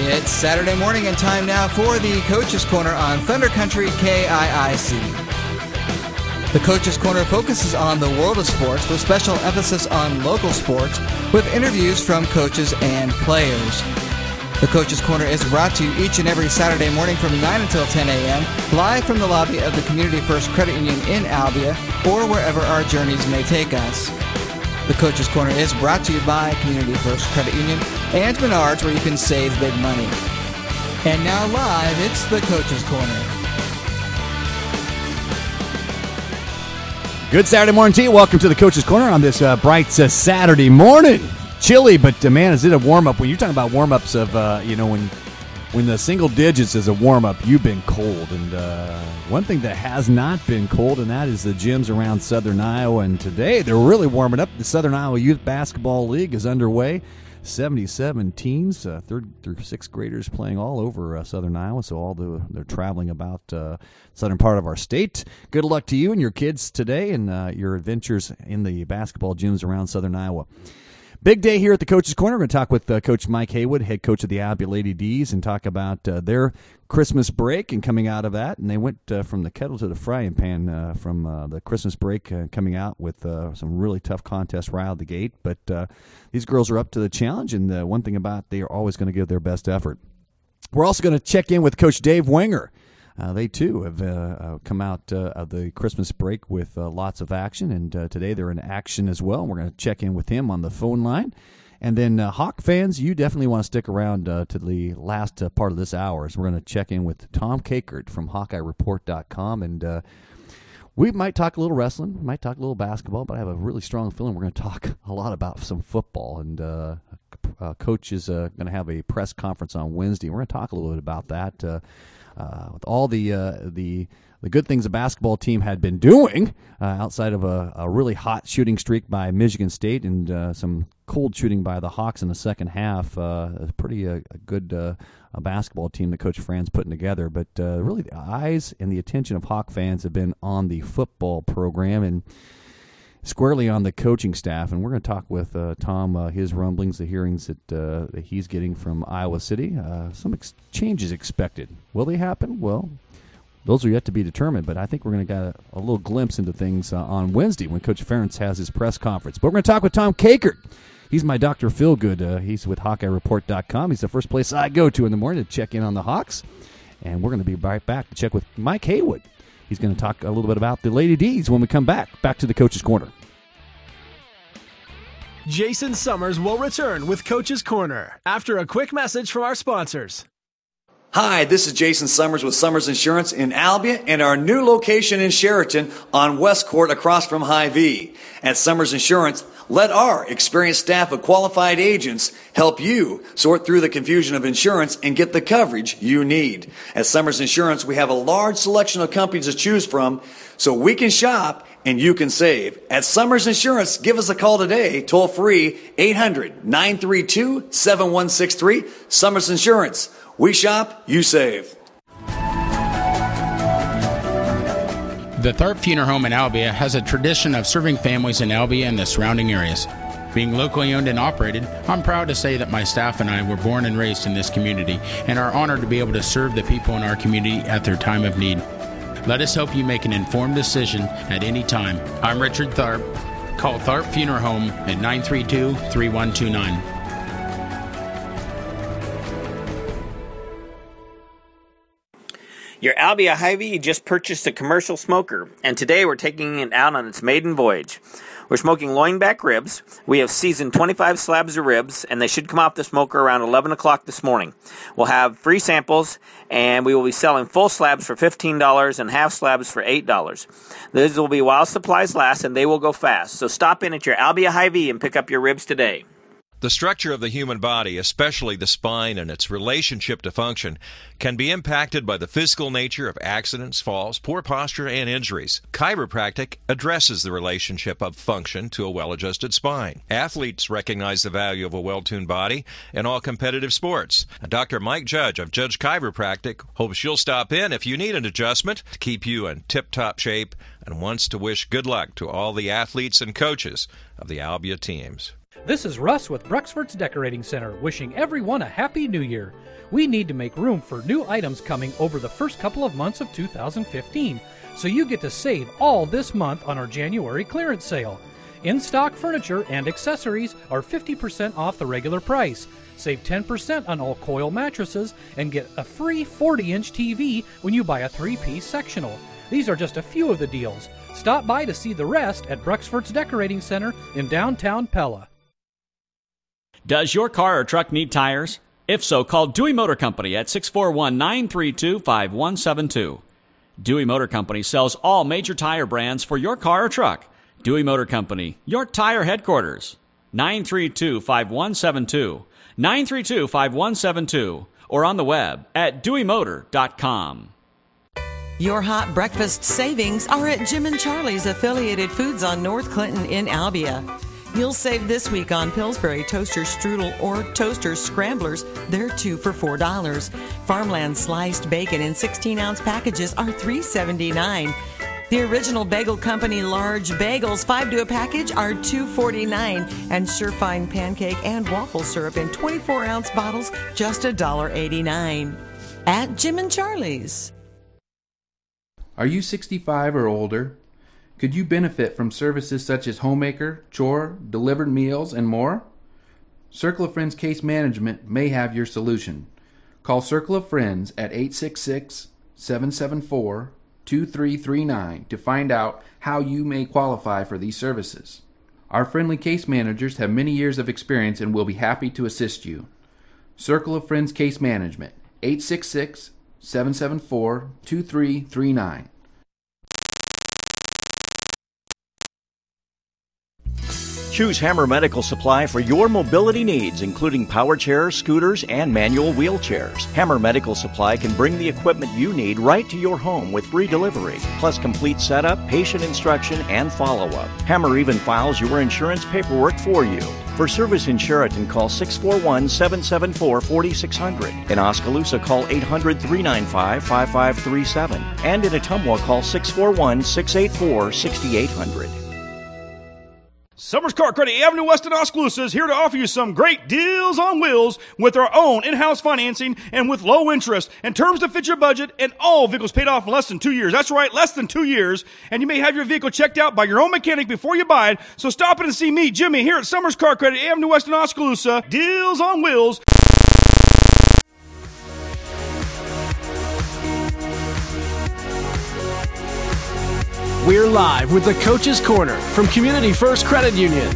It's Saturday morning and time now for the Coach's Corner on Thunder Country KIIC. The Coach's Corner focuses on the world of sports with special emphasis on local sports with interviews from coaches and players. The Coach's Corner is brought to you each and every Saturday morning from 9 until 10 a.m. live from the lobby of the Community First Credit Union in Albia or wherever our journeys may take us. The Coach's Corner is brought to you by Community First Credit Union and Menards, where you can save big money. And now live, it's the Coach's Corner. Good Saturday morning to you. Welcome to the Coach's Corner on this bright Saturday morning. Chilly, but man, is it a warm-up? When you're talking about warm-ups of, when the single digits is a warm-up, you've been cold. And one thing that has not been cold, and that is the gyms around Southern Iowa. And today, they're really warming up. The Southern Iowa Youth Basketball League is underway. 77 teams, 3rd through 6th graders playing all over Southern Iowa. So they're traveling about southern part of our state. Good luck to you and your kids today and your adventures in the basketball gyms around Southern Iowa. Big day here at the Coach's Corner. We're going to talk with Coach Mike Haywood, head coach of the Albia Lady D's, and talk about their Christmas break and coming out of that. And they went from the kettle to the frying pan from the Christmas break, coming out with some really tough contests right out of the gate. But these girls are up to the challenge, and one thing about they are always going to give their best effort. We're also going to check in with Coach Dave Wenger. They, too, have come out of the Christmas break with lots of action, and today they're in action as well. We're going to check in with him on the phone line. And then Hawk fans, you definitely want to stick around to the last part of this hour. So we're going to check in with Tom Kakert from HawkeyeReport.com, and we might talk a little wrestling, might talk a little basketball, but I have a really strong feeling we're going to talk a lot about some football. And Coach is going to have a press conference on Wednesday. We're going to talk a little bit about that. With all the good things the basketball team had been doing outside of a really hot shooting streak by Michigan State and some cold shooting by the Hawks in the second half, a pretty good basketball team that Coach Fran's putting together. But really the eyes and the attention of Hawk fans have been on the football program and squarely on the coaching staff, and we're going to talk with Tom, his rumblings, the hearings that he's getting from Iowa City. Some changes expected. Will they happen? Well, those are yet to be determined, but I think we're going to get a little glimpse into things on Wednesday when Coach Ferentz has his press conference. But we're going to talk with Tom Kakert. He's my Dr. Feelgood. He's with HawkeyeReport.com. He's the first place I go to in the morning to check in on the Hawks, and we're going to be right back to check with Mike Haywood. He's going to talk a little bit about the Lady D's when we come back. Back to the Coach's Corner. Jason Summers will return with Coach's Corner after a quick message from our sponsors. Hi, this is Jason Summers with Summers Insurance in Albia and our new location in Sheraton on West Court across from Hy-Vee. At Summers Insurance, let our experienced staff of qualified agents help you sort through the confusion of insurance and get the coverage you need. At Summers Insurance, we have a large selection of companies to choose from so we can shop and you can save. At Summers Insurance, give us a call today, toll free, 800-932-7163. Summers Insurance. We shop, you save. The Tharp Funeral Home in Albia has a tradition of serving families in Albia and the surrounding areas. Being locally owned and operated, I'm proud to say that my staff and I were born and raised in this community and are honored to be able to serve the people in our community at their time of need. Let us help you make an informed decision at any time. I'm Richard Tharp. Call Tharp Funeral Home at 932-3129. Your Albia Hy-Vee just purchased a commercial smoker, and today we're taking it out on its maiden voyage. We're smoking loinback ribs. We have seasoned 25 slabs of ribs, and they should come off the smoker around 11 o'clock this morning. We'll have free samples, and we will be selling full slabs for $15 and half slabs for $8. These will be while supplies last, and they will go fast. So stop in at your Albia Hy-Vee and pick up your ribs today. The structure of the human body, especially the spine and its relationship to function, can be impacted by the physical nature of accidents, falls, poor posture, and injuries. Chiropractic addresses the relationship of function to a well-adjusted spine. Athletes recognize the value of a well-tuned body in all competitive sports. Dr. Mike Judge of Judge Chiropractic hopes you'll stop in if you need an adjustment to keep you in tip-top shape and wants to wish good luck to all the athletes and coaches of the Albia teams. This is Russ with Bruxford's Decorating Center, wishing everyone a Happy New Year. We need to make room for new items coming over the first couple of months of 2015, so you get to save all this month on our January clearance sale. In-stock furniture and accessories are 50% off the regular price. Save 10% on all coil mattresses and get a free 40-inch TV when you buy a 3-piece sectional. These are just a few of the deals. Stop by to see the rest at Bruxford's Decorating Center in downtown Pella. Does your car or truck need tires? If so, call Dewey Motor Company at 641-932-5172. Dewey Motor Company sells all major tire brands for your car or truck. Dewey Motor Company, your tire headquarters. 932-5172. 932-5172. Or on the web at deweymotor.com. Your hot breakfast savings are at Jim and Charlie's affiliated foods on North Clinton in Albia. You'll save this week on Pillsbury Toaster Strudel or Toaster Scramblers. They're 2 for $4. Farmland sliced bacon in 16-ounce packages are $3.79. The Original Bagel Company large bagels, 5 to a package, are $2.49. And Surefine pancake and waffle syrup in 24-ounce bottles, just $1.89. At Jim and Charlie's. Are you 65 or older? Could you benefit from services such as homemaker, chore, delivered meals, and more? Circle of Friends Case Management may have your solution. Call Circle of Friends at 866-774-2339 to find out how you may qualify for these services. Our friendly case managers have many years of experience and will be happy to assist you. Circle of Friends Case Management, 866-774-2339. Choose Hammer Medical Supply for your mobility needs, including power chairs, scooters, and manual wheelchairs. Hammer Medical Supply can bring the equipment you need right to your home with free delivery, plus complete setup, patient instruction, and follow-up. Hammer even files your insurance paperwork for you. For service in Sheraton, call 641-774-4600. In Oskaloosa, call 800-395-5537. And in Ottumwa, call 641-684-6800. Summers Car Credit Avenue West in Oskaloosa is here to offer you some great deals on wheels with our own in-house financing and with low interest and terms to fit your budget, and all vehicles paid off in less than 2 years. That's right, less than 2 years. And you may have your vehicle checked out by your own mechanic before you buy it. So stop in and see me, Jimmy, here at Summers Car Credit Avenue West in Oskaloosa. Deals on wheels. We're live with the Coach's Corner from Community First Credit Union.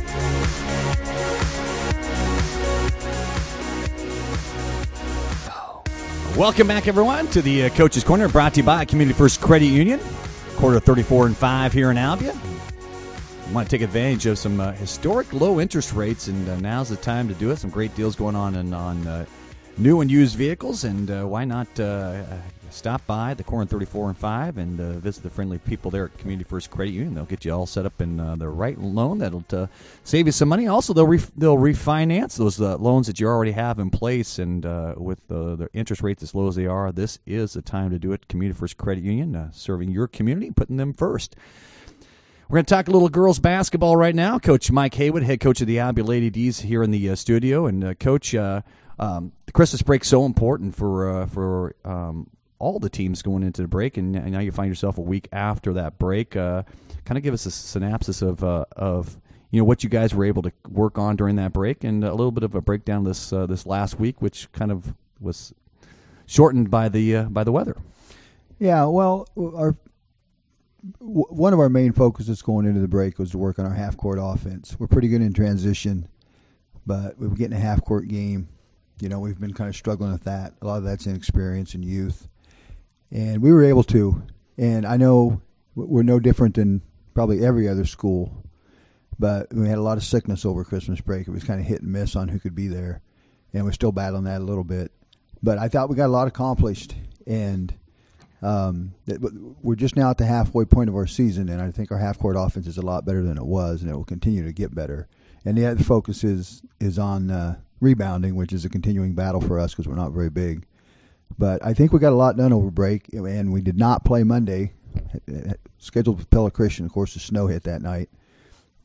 Welcome back, everyone, to the Coach's Corner, brought to you by Community First Credit Union. Quarter 34 and 5 here in Albia. I want to take advantage of some historic low interest rates, and now's the time to do it. Some great deals going on new and used vehicles, and why not stop by the corner 34 and 5 and visit the friendly people there at Community First Credit Union. They'll get you all set up in the right loan that'll save you some money. Also, they'll refinance those loans that you already have in place, and with the interest rates as low as they are, this is the time to do it. Community First Credit Union, serving your community, putting them first. We're going to talk a little girls basketball right now. Coach Mike Haywood, head coach of the Albia Lady D's, here in the studio. And Coach, the Christmas break is so important for all the teams going into the break, and now you find yourself a week after that break. Kind of give us a synopsis of what you guys were able to work on during that break, and a little bit of a breakdown this last week, which kind of was shortened by the weather. Yeah, well, one of our main focuses going into the break was to work on our half-court offense. We're pretty good in transition, but we were getting a half-court game. We've been kind of struggling with that. A lot of that's inexperience and youth. And we were able to. And I know we're no different than probably every other school, but we had a lot of sickness over Christmas break. It was kind of hit and miss on who could be there, and we're still battling that a little bit. But I thought we got a lot accomplished, and we're just now at the halfway point of our season, and I think our half-court offense is a lot better than it was, and it will continue to get better. And the other focus is on rebounding, which is a continuing battle for us because we're not very big. But I think we got a lot done over break, and we did not play Monday. Scheduled with Pella Christian. Of course, the snow hit that night.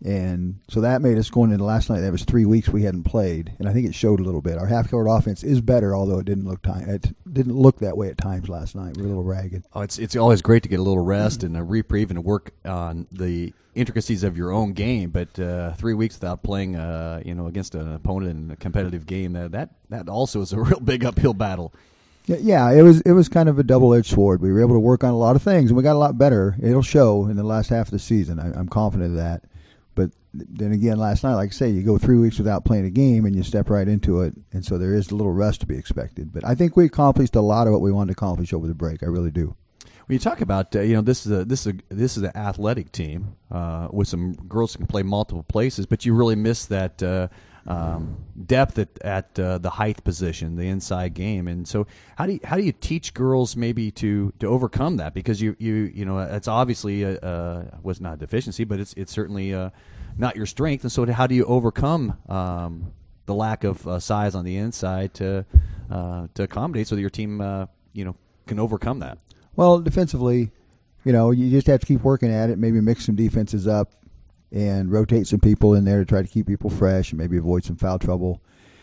And so that made us going into last night. That was 3 weeks we hadn't played, and I think it showed a little bit. Our half-court offense is better, although it didn't look that way at times last night. We were a little ragged. Oh, it's always great to get a little rest and a reprieve and to work on the intricacies of your own game. But 3 weeks without playing, against an opponent in a competitive game, that also is a real big uphill battle. Yeah, it was kind of a double-edged sword. We were able to work on a lot of things, and we got a lot better. It'll show in the last half of the season. I'm confident of that. But then again, last night, like I say, you go 3 weeks without playing a game, and you step right into it, and so there is a little rest to be expected. But I think we accomplished a lot of what we wanted to accomplish over the break. I really do. When you talk about, this is an athletic team with some girls who can play multiple places, but you really miss that depth at the height position, the inside game. And so, how do you teach girls maybe to overcome that? Because you it's obviously was not a deficiency, but it's certainly not your strength. And so, how do you overcome the lack of size on the inside to accommodate so that your team can overcome that? Well, defensively, you just have to keep working at it. Maybe mix some defenses up and rotate some people in there to try to keep people fresh and maybe avoid some foul trouble.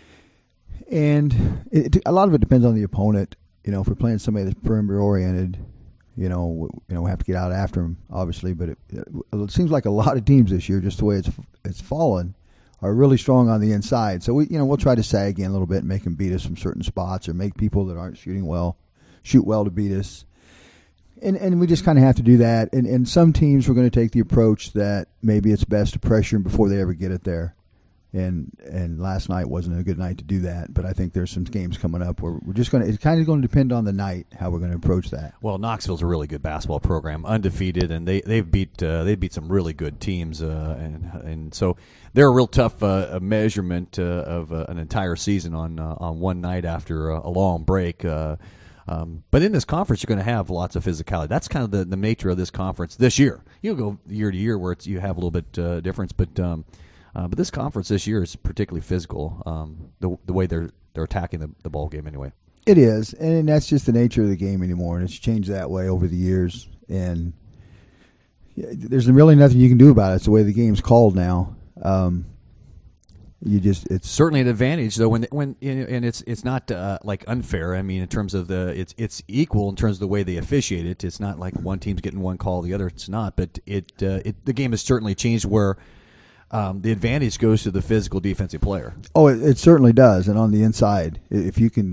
And a lot of it depends on the opponent. If we're playing somebody that's perimeter oriented, we have to get out after them, obviously. But it seems like a lot of teams this year, just the way it's fallen, are really strong on the inside. So we'll try to sag in a little bit and make them beat us from certain spots, or make people that aren't shooting well shoot well to beat us. And we just kind of have to do that. And some teams we're going to take the approach that maybe it's best to pressure them before they ever get it there. And last night wasn't a good night to do that. But I think there's some games coming up where we're just going to – it's kind of going to depend on the night how we're going to approach that. Well, Knoxville's a really good basketball program, undefeated, and they beat some really good teams. And so they're a real tough measurement of an entire season on one night after a long break. But in this conference, you're going to have lots of physicality. That's kind of the nature of this conference this year. You'll go year to year where you have a little bit difference, but this conference this year is particularly physical. The way they're attacking the ball game anyway. It is, and that's just the nature of the game anymore, and it's changed that way over the years. And there's really nothing you can do about it. It's the way the game's called now. It's certainly an advantage though when and it's not like unfair. I mean, in terms of it's equal in terms of the way they officiate it. It's not like one team's getting one call, the other it's not. But the game has certainly changed where the advantage goes to the physical defensive player. Oh, it certainly does. And on the inside, if you can,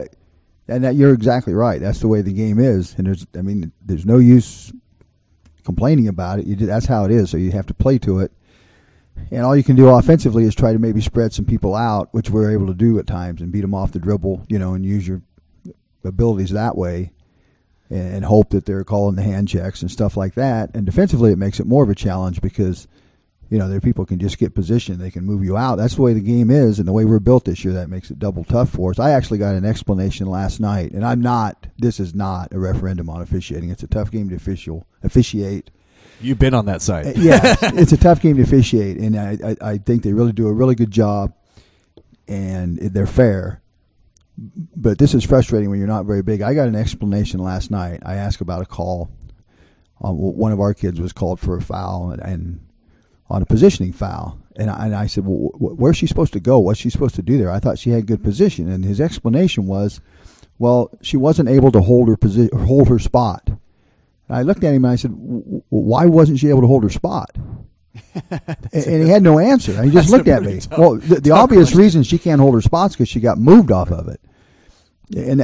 you're exactly right. That's the way the game is. And there's no use complaining about it. That's how it is. So you have to play to it. And all you can do offensively is try to maybe spread some people out, which we're able to do at times, and beat them off the dribble, and use your abilities that way, and hope that they're calling the hand checks and stuff like that. And defensively, it makes it more of a challenge because, there are people who can just get position. They can move you out. That's the way the game is, and the way we're built this year, that makes it double tough for us. I actually got an explanation last night, and this is not a referendum on officiating. It's a tough game to officiate. You've been on that side. Yes, it's a tough game to officiate, and I think they really do a really good job, and they're fair. But this is frustrating when you're not very big. I got an explanation last night. I asked about a call. One of our kids was called for a foul, and on a positioning foul. And I said, well, where's she supposed to go? What's she supposed to do there? I thought she had good position. And his explanation was, well, she wasn't able to hold her spot. I looked at him and I said, why wasn't she able to hold her spot? And he had no answer. He just looked at me. Well, the obvious reason she can't hold her spot is because she got moved off of it. And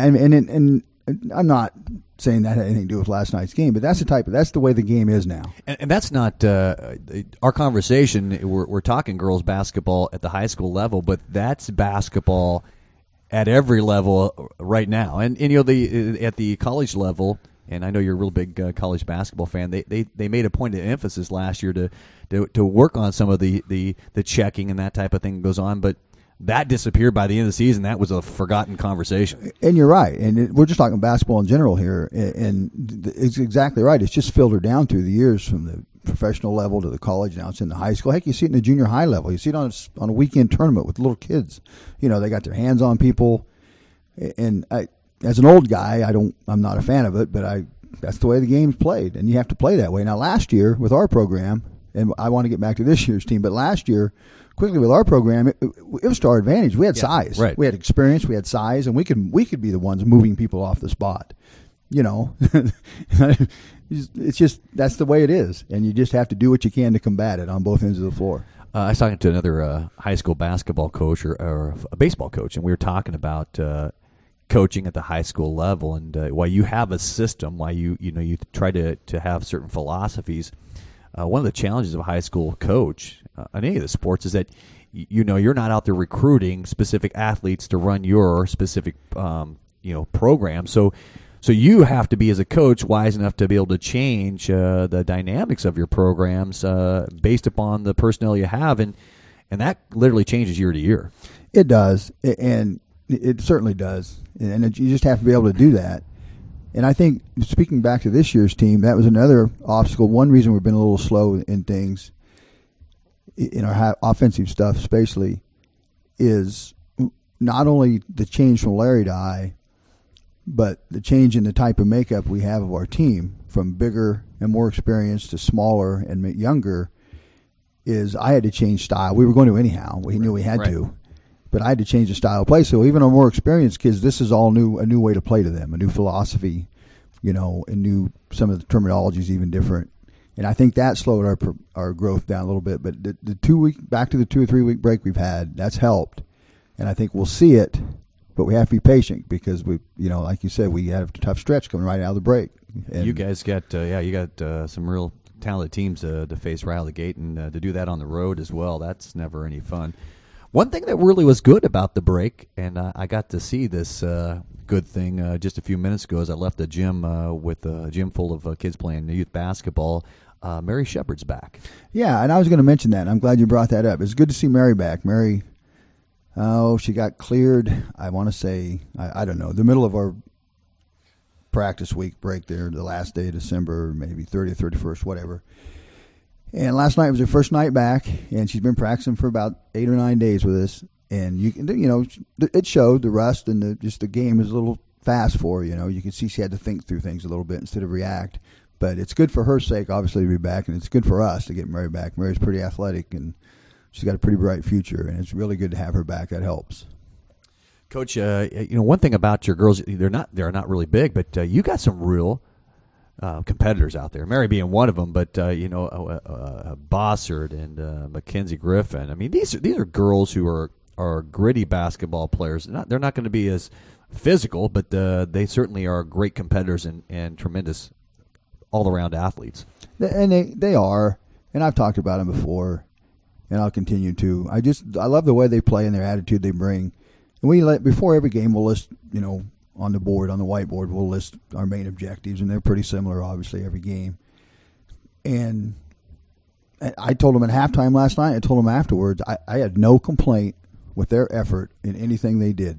I'm not saying that had anything to do with last night's game, but that's the way the game is now. And that's not our conversation. We're talking girls basketball at the high school level, but that's basketball at every level right now. And at the college level. And I know you're a real big college basketball fan. They made a point of emphasis last year to work on some of the checking and that type of thing goes on, but that disappeared by the end of the season. That was a forgotten conversation. And you're right. And we're just talking basketball in general here, and it's exactly right. It's just filtered down through the years from the professional level to the college. Now it's in the high school. Heck, you see it in the junior high level. You see it on a weekend tournament with little kids. They got their hands on people, and as an old guy, I'm not a fan of it, but that's the way the game's played, and you have to play that way. Now, last year with our program, and I want to get back to this year's team. But last year, quickly with our program, it was to our advantage. We had size, right. We had experience, we had size, and we could be the ones moving people off the spot. It's just that's the way it is, and you just have to do what you can to combat it on both ends of the floor. I was talking to another high school basketball coach or a baseball coach, and we were talking about coaching at the high school level, and why you have a system, why you try to have certain philosophies. One of the challenges of a high school coach in any of the sports is that you're not out there recruiting specific athletes to run your specific program. So you have to be, as a coach, wise enough to be able to change the dynamics of your programs based upon the personnel you have, and that literally changes year to year. It does, and it certainly does, and you just have to be able to do that. And I think, speaking back to this year's team, that was another obstacle. One reason we've been a little slow in things, in our offensive stuff especially, is not only the change from Larry to I, but the change in the type of makeup we have of our team, from bigger and more experienced to smaller and younger, is I had to change style. We were going to anyhow. We knew we had to. But I had to change the style of play. So even our more experienced kids, this is all new, a new way to play to them, a new philosophy, and some of the terminology is even different. And I think that slowed our growth down a little bit. But the 2 week, back to the 2 or 3 week break we've had, that's helped. And I think we'll see it, but we have to be patient because we, like you said, we have a tough stretch coming right out of the break. And you guys got, some real talented teams to face right out of the gate, and to do that on the road as well, that's never any fun. One thing that really was good about the break, and I got to see this good thing just a few minutes ago as I left the gym with a gym full of kids playing youth basketball. Mary Shepard's back. Yeah, and I was going to mention that. I'm glad you brought that up. It's good to see Mary back. Mary, she got cleared, I want to say, I don't know, the middle of our practice week break there, the last day of December, maybe 30th, 31st, whatever. And last night was her first night back, and she's been practicing for about 8 or 9 days with us. And it showed the rust, and the game is a little fast for her. You could see she had to think through things a little bit instead of react. But it's good for her sake, obviously, to be back, and it's good for us to get Mary back. Mary's pretty athletic, and she's got a pretty bright future, and it's really good to have her back. That helps. Coach, one thing about your girls, they're not really big, but you got some real competitors out there. Mary being one of them, but Bossard and Mackenzie Griffin. I mean, these are girls who are gritty basketball players. They're not going to be as physical, but they certainly are great competitors and tremendous all-around athletes. And they are, and I've talked about them before, and I'll continue to. I love the way they play and their attitude they bring. And before every game, we'll list, on the whiteboard, we'll list our main objectives, and they're pretty similar, obviously, every game. And I told them at halftime last night, I told them afterwards, I had no complaint with their effort in anything they did.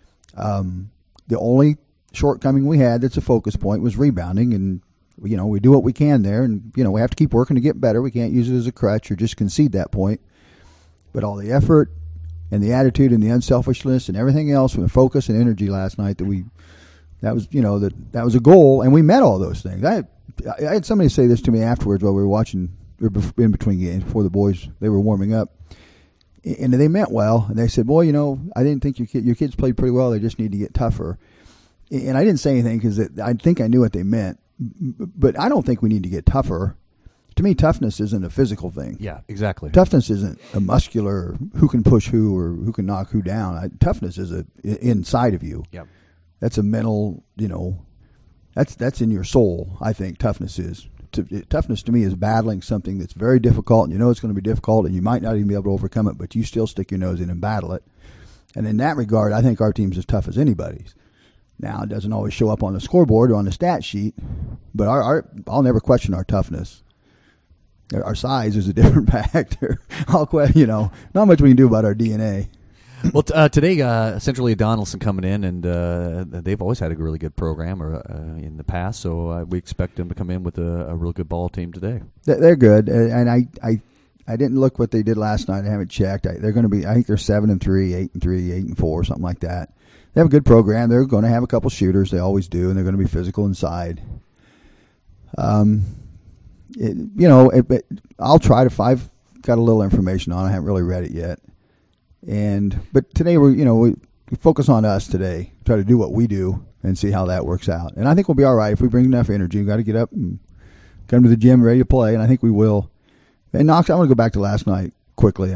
The only shortcoming we had that's a focus point was rebounding, and, we do what we can there, and, we have to keep working to get better. We can't use it as a crutch or just concede that point. But all the effort and the attitude and the unselfishness and everything else, from the focus and energy last night, that was a goal, and we met all those things. I had somebody say this to me afterwards while we were watching, or in between games, before the boys, they were warming up, and they meant well, and they said, boy, I didn't think your kids played pretty well, they just need to get tougher. And I didn't say anything because I think I knew what they meant, but I don't think we need to get tougher. To me, toughness isn't a physical thing. Yeah, exactly. Toughness isn't a muscular, who can push who or who can knock who down. Toughness is inside of you. Yep. That's a mental, that's in your soul, I think toughness is. Toughness to me is battling something that's very difficult, and it's going to be difficult, and you might not even be able to overcome it, but you still stick your nose in and battle it. And in that regard, I think our team's as tough as anybody's. Now, it doesn't always show up on the scoreboard or on the stat sheet, but I'll never question our toughness. Our size is a different factor. Not much we can do about our DNA. Well, today, Central Donaldson coming in, and they've always had a really good program in the past, so we expect them to come in with a real good ball team today. They're good, and I didn't look what they did last night. I haven't checked. They're going to be, I think they're 7-3, 8-3, 8-4, something like that. They have a good program. They're going to have a couple shooters. They always do, and they're going to be physical inside. I'll try to. I've got a little information on it. I haven't really read it yet. But today we focus on us today. Try to do what we do and see how that works out. And I think we'll be all right if we bring enough energy. We've got to get up and come to the gym ready to play, and I think we will. And Knox, I want to go back to last night quickly.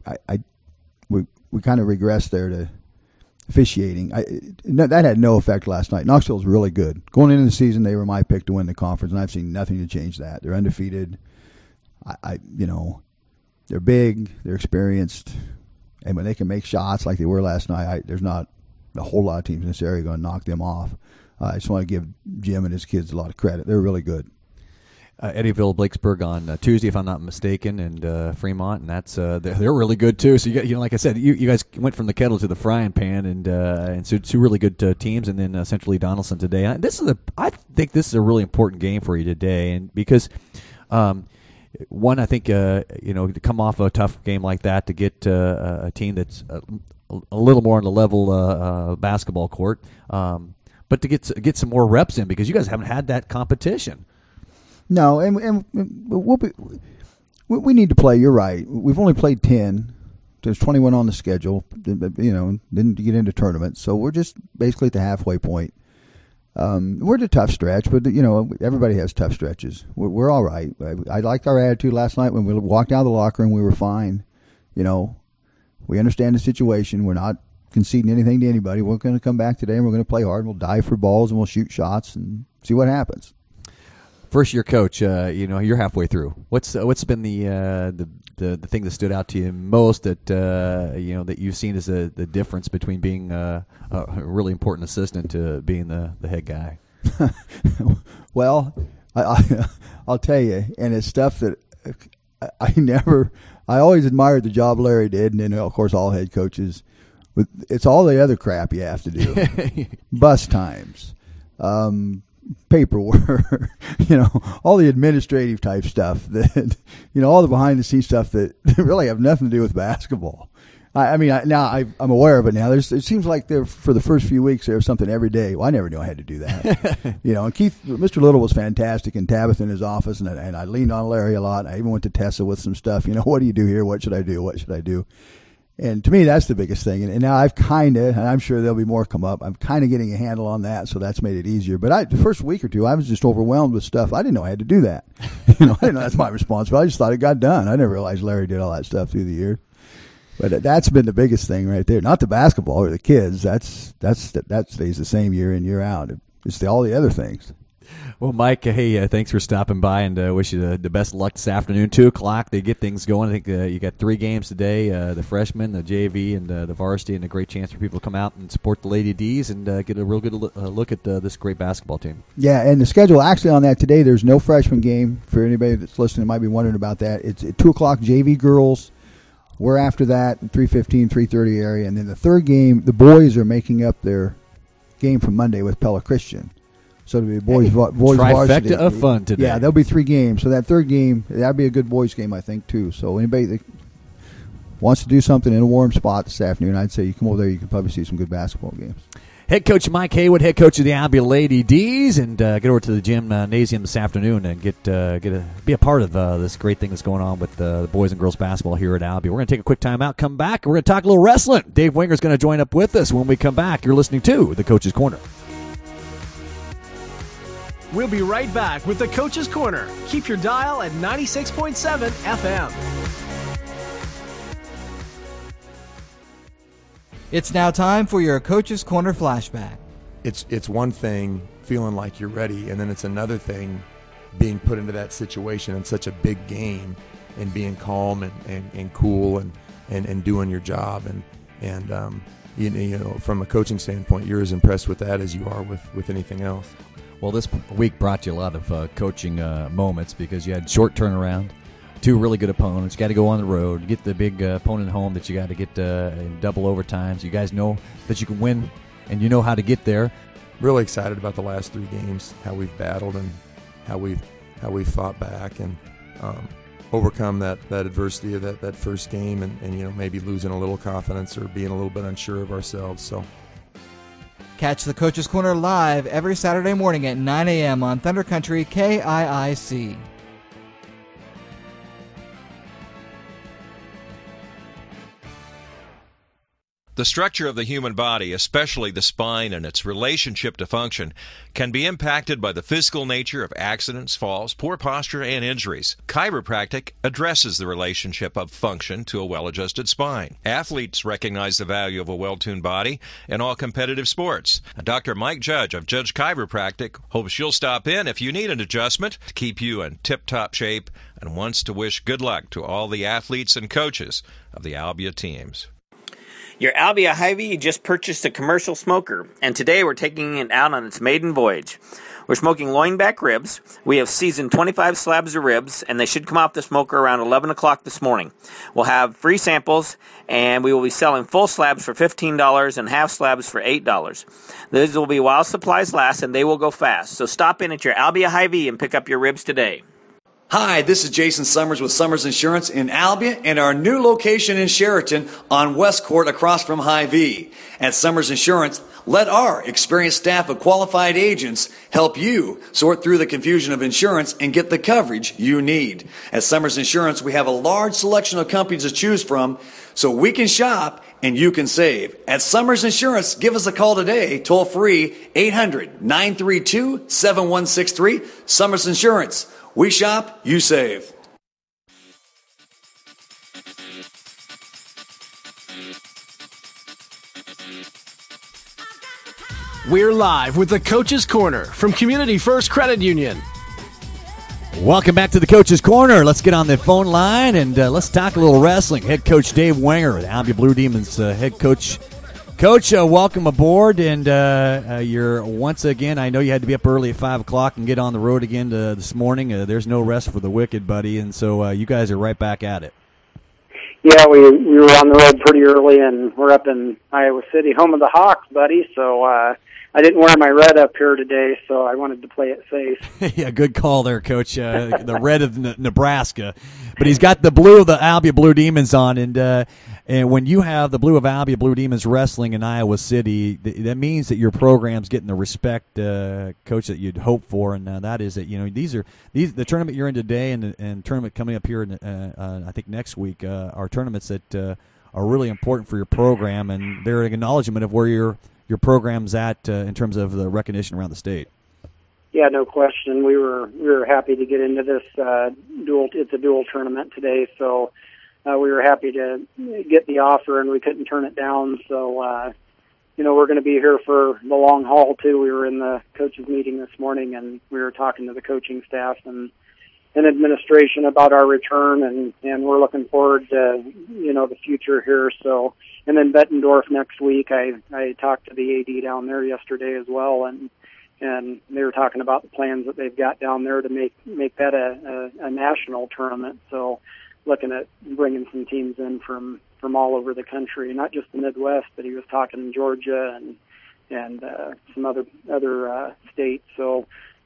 We kind of regressed there to officiating. That had no effect last night. Knoxville was really good. Going into the season, they were my pick to win the conference, and I've seen nothing to change that. They're undefeated. They're big. They're experienced. And when they can make shots like they were last night, there's not a whole lot of teams in this area going to knock them off. I just want to give Jim and his kids a lot of credit. They're really good. Eddyville, Blakesburg on Tuesday, if I'm not mistaken, and Fremont, and that's they're really good too. So like I said, you guys went from the kettle to the frying pan, and so two really good teams, and then Central Lee Donaldson today. I think this is a really important game for you today, and because one, I think to come off a tough game like that, to get a team that's a little more on the level basketball court, but to get some more reps in because you guys haven't had that competition. No, and we need to play. You're right. We've only played 10. There's 21 on the schedule. Didn't get into tournaments, so we're just basically at the halfway point. We're at a tough stretch, but everybody has tough stretches. We're all right. I liked our attitude last night when we walked out of the locker room. We were fine. We understand the situation. We're not conceding anything to anybody. We're going to come back today and we're going to play hard. We'll dive for balls and we'll shoot shots and see what happens. First year coach, you're halfway through. What's been the thing that stood out to you most that that you've seen as the difference between being a really important assistant to being the head guy? Well, I'll tell you, and it's stuff that I always admired the job Larry did, and then of course all head coaches. It's all the other crap you have to do, bus times. Paperwork, all the administrative type stuff that, all the behind the scenes stuff that really have nothing to do with basketball. I'm aware of it now. It seems like for the first few weeks there was something every day. Well, I never knew I had to do that. And Mr. Little was fantastic, and Tabitha in his office, and I leaned on Larry a lot. I even went to Tessa with some stuff. What do you do here? What should I do? What should I do? And to me, that's the biggest thing. And now I've and I'm sure there'll be more come up, I'm kind of getting a handle on that, so that's made it easier. But the first week or two, I was just overwhelmed with stuff. I didn't know I had to do that. I didn't know that's my responsibility. I just thought it got done. I never realized Larry did all that stuff through the year. But that's been the biggest thing right there. Not the basketball or the kids. That stays the same year in, year out. It's all the other things. Well, Mike, hey, thanks for stopping by, and wish you the best of luck this afternoon. 2:00, they get things going. I think you got 3 games today, the freshmen, the JV, and the varsity, and a great chance for people to come out and support the Lady D's and get a real good look at this great basketball team. Yeah, and the schedule actually on that today, there's no freshman game. For anybody that's listening might be wondering about that. It's at 2:00 JV girls. We're after that, 3:15, 3:30 area. And then the third game, the boys are making up their game from Monday with Pella Christian. So it'll be boys varsity. Trifecta of fun today. Yeah, there'll be 3 games. So that third game, that'll be a good boys game, I think, too. So anybody that wants to do something in a warm spot this afternoon, I'd say you come over there, you can probably see some good basketball games. Head coach Mike Haywood, head coach of the Albia Lady D's, and get over to the gymnasium this afternoon and be a part of this great thing that's going on with the boys and girls basketball here at Albia. We're going to take a quick time out, come back, and we're going to talk a little wrestling. Dave Winger's going to join up with us when we come back. You're listening to The Coach's Corner. We'll be right back with the Coach's Corner. Keep your dial at 96.7 FM. It's now time for your Coach's Corner flashback. It's one thing feeling like you're ready, and then it's another thing being put into that situation in such a big game and being calm and cool and doing your job. And from a coaching standpoint, you're as impressed with that as you are with anything else. Well, this week brought you a lot of coaching moments because you had short turnaround, 2 really good opponents. You got to go on the road, get the big opponent home that you got to get in double overtimes. You guys know that you can win, and you know how to get there. Really excited about the last 3 games, how we've battled and how we've fought back and overcome that adversity of that first game and maybe losing a little confidence or being a little bit unsure of ourselves. So. Catch the Coach's Corner live every Saturday morning at 9 a.m. on Thunder Country KIIC. The structure of the human body, especially the spine and its relationship to function, can be impacted by the physical nature of accidents, falls, poor posture, and injuries. Chiropractic addresses the relationship of function to a well-adjusted spine. Athletes recognize the value of a well-tuned body in all competitive sports. Dr. Mike Judge of Judge Chiropractic hopes you'll stop in if you need an adjustment to keep you in tip-top shape and wants to wish good luck to all the athletes and coaches of the Albia teams. Your Albia Hy-Vee just purchased a commercial smoker, and today we're taking it out on its maiden voyage. We're smoking loin back ribs. We have seasoned 25 slabs of ribs, and they should come off the smoker around 11 o'clock this morning. We'll have free samples, and we will be selling full slabs for $15 and half slabs for $8. Those will be while supplies last, and they will go fast. So stop in at your Albia Hy-Vee and pick up your ribs today. Hi, this is Jason Summers with Summers Insurance in Albia and our new location in Sheraton on West Court across from Hy-Vee. At Summers Insurance, let our experienced staff of qualified agents help you sort through the confusion of insurance and get the coverage you need. At Summers Insurance, we have a large selection of companies to choose from so we can shop and you can save. At Summers Insurance, give us a call today, toll free, 800-932-7163. Summers Insurance. We shop, you save. We're live with the Coach's Corner from Community First Credit Union. Welcome back to the Coach's Corner. Let's get on the phone line and let's talk a little wrestling. Head coach Dave Wenger, the Albia Blue Demons head coach. Coach, welcome aboard, and you're once again, I know you had to be up early at 5 o'clock and get on the road again this morning. There's no rest for the wicked, buddy, and so you guys are right back at it. Yeah, we were on the road pretty early, and we're up in Iowa City, home of the Hawks, buddy, so I didn't wear my red up here today, so I wanted to play it safe. Yeah, good call there, Coach. The red of Nebraska. But he's got the blue of the Albia Blue Demons on, and when you have the blue of Albia Blue Demons wrestling in Iowa City, that means that your program's getting the respect, Coach, that you'd hope for, and that is that the tournament you're in today and tournament coming up here, I think next week, are tournaments that are really important for your program, and they're an acknowledgement of where your program's at in terms of the recognition around the state. Yeah, no question. We were happy to get into this dual. It's a dual tournament today, so we were happy to get the offer, and we couldn't turn it down. So, we're going to be here for the long haul too. We were in the coaches meeting this morning, and we were talking to the coaching staff and administration about our return, and we're looking forward to the future here. So, and then Bettendorf next week. I talked to the AD down there yesterday as well, and they were talking about the plans that they've got down there to make that a national tournament. So, looking at bringing some teams in from all over the country, not just the Midwest, but he was talking Georgia and some other states. So,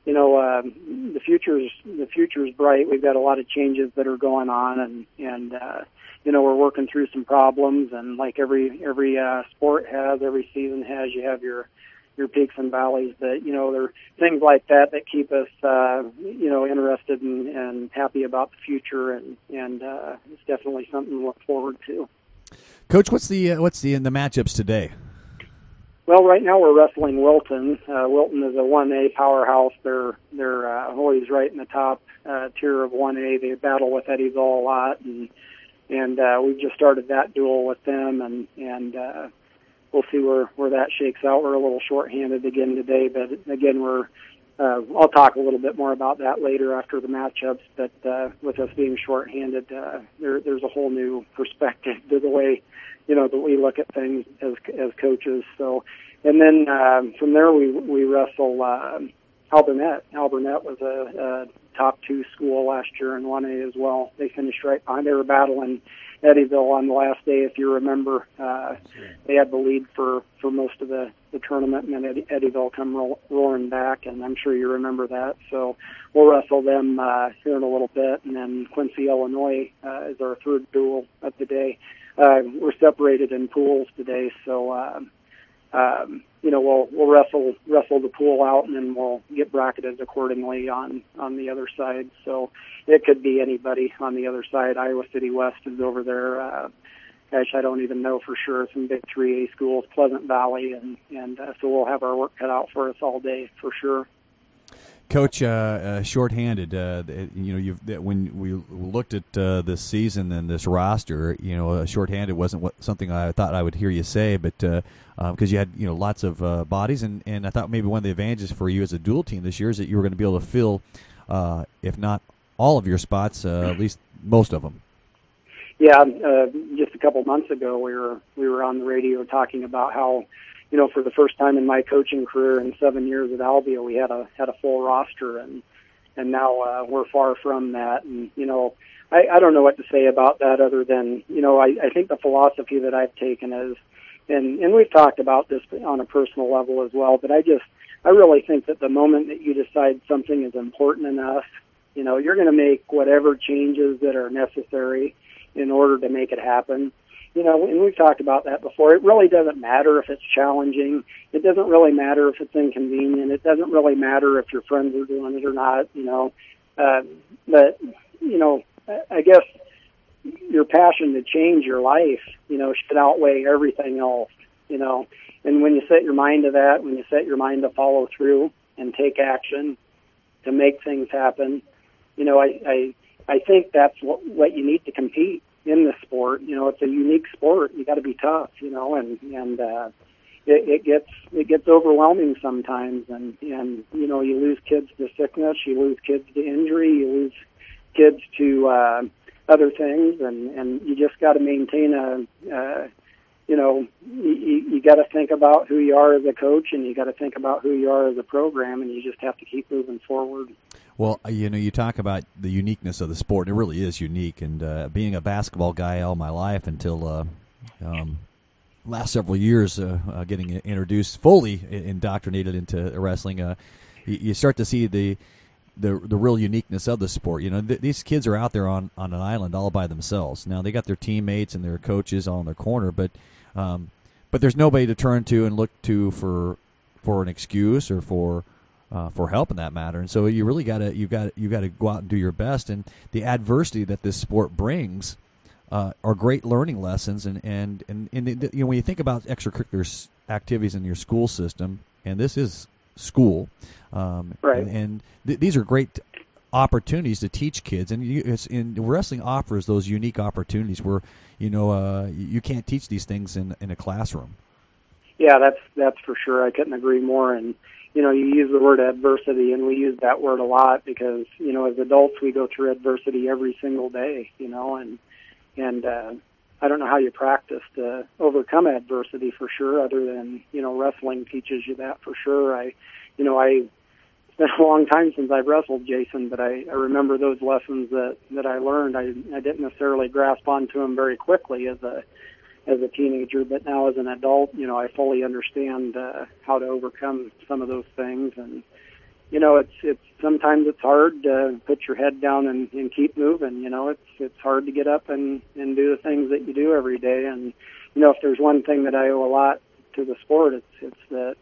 the future's bright. We've got a lot of changes that are going on, and we're working through some problems, and like every sport has, every season has, you have your peaks and valleys. That there are things like that keep us interested and happy about the future, and it's definitely something to look forward to. Coach, what's the matchups today? Well, right now we're wrestling Wilton. Wilton is a 1A powerhouse. They're always right in the top tier of 1A. They battle with Eddyville a lot, and we've just started that duel with them, and we'll see where that shakes out. We're a little shorthanded again today, but again I'll talk a little bit more about that later after the matchups. But with us being shorthanded, there's a whole new perspective to the way that we look at things as coaches. So, and then from there we wrestle Alburnett. Alburnett was a top 2 school last year in 1A as well. They finished right behind. They were battling Eddyville on the last day, if you remember. They had the lead for most of the tournament, and then Eddyville come roaring back, and I'm sure you remember that. So we'll wrestle them here in a little bit, and then Quincy, Illinois is our third duel of the day. We're separated in pools today, so we'll wrestle the pool out, and then we'll get bracketed accordingly on the other side. So it could be anybody on the other side. Iowa City West is over there. gosh, I don't even know for sure, some big 3A schools, Pleasant Valley, and so we'll have our work cut out for us all day for sure. Coach, shorthanded. When we looked at this season and this roster, shorthanded wasn't something I thought I would hear you say, but because you had lots of bodies, and I thought maybe one of the advantages for you as a dual team this year is that you were going to be able to fill, if not all of your spots, at least most of them. Yeah, just a couple months ago, we were on the radio talking about how, for the first time in my coaching career in 7 years at Albia, we had a full roster, and now we're far from that. And I don't know what to say about that other than I think the philosophy that I've taken is, and we've talked about this on a personal level as well, but I really think that the moment that you decide something is important enough, you're going to make whatever changes that are necessary in order to make it happen. And we've talked about that before. It really doesn't matter if it's challenging. It doesn't really matter if it's inconvenient. It doesn't really matter if your friends are doing it or not, But, I guess your passion to change your life, should outweigh everything else, And when you set your mind to that, when you set your mind to follow through and take action to make things happen, I think that's what you need to compete in this sport. It's a unique sport. You got to be tough, and it gets overwhelming sometimes, and you lose kids to sickness, you lose kids to injury, you lose kids to other things, and you just got to maintain you got to think about who you are as a coach, and you got to think about who you are as a program, and you just have to keep moving forward. Well, you talk about the uniqueness of the sport. It really is unique. And being a basketball guy all my life until last several years, getting introduced, fully indoctrinated into wrestling, you start to see the real uniqueness of the sport. These kids are out there on an island all by themselves. Now, they got their teammates and their coaches all in their corner, but there's nobody to turn to and look to for an excuse or for help in that matter. And so you really got to go out and do your best. And the adversity that this sport brings are great learning lessons. And when you think about extracurricular activities in your school system, and this is school, right? And these are great opportunities to teach kids. And wrestling offers those unique opportunities where you can't teach these things in a classroom. Yeah, that's for sure. I couldn't agree more. And you use the word adversity, and we use that word a lot because, as adults, we go through adversity every single day, and I don't know how you practice to overcome adversity for sure, other than, wrestling teaches you that for sure. It's been a long time since I've wrestled, Jason, but I remember those lessons that I learned. I didn't necessarily grasp onto them very quickly as a teenager, but now as an adult, I fully understand how to overcome some of those things. And it's sometimes it's hard to put your head down and keep moving. It's hard to get up and do the things that you do every day. And if there's one thing that I owe a lot to the sport, it's that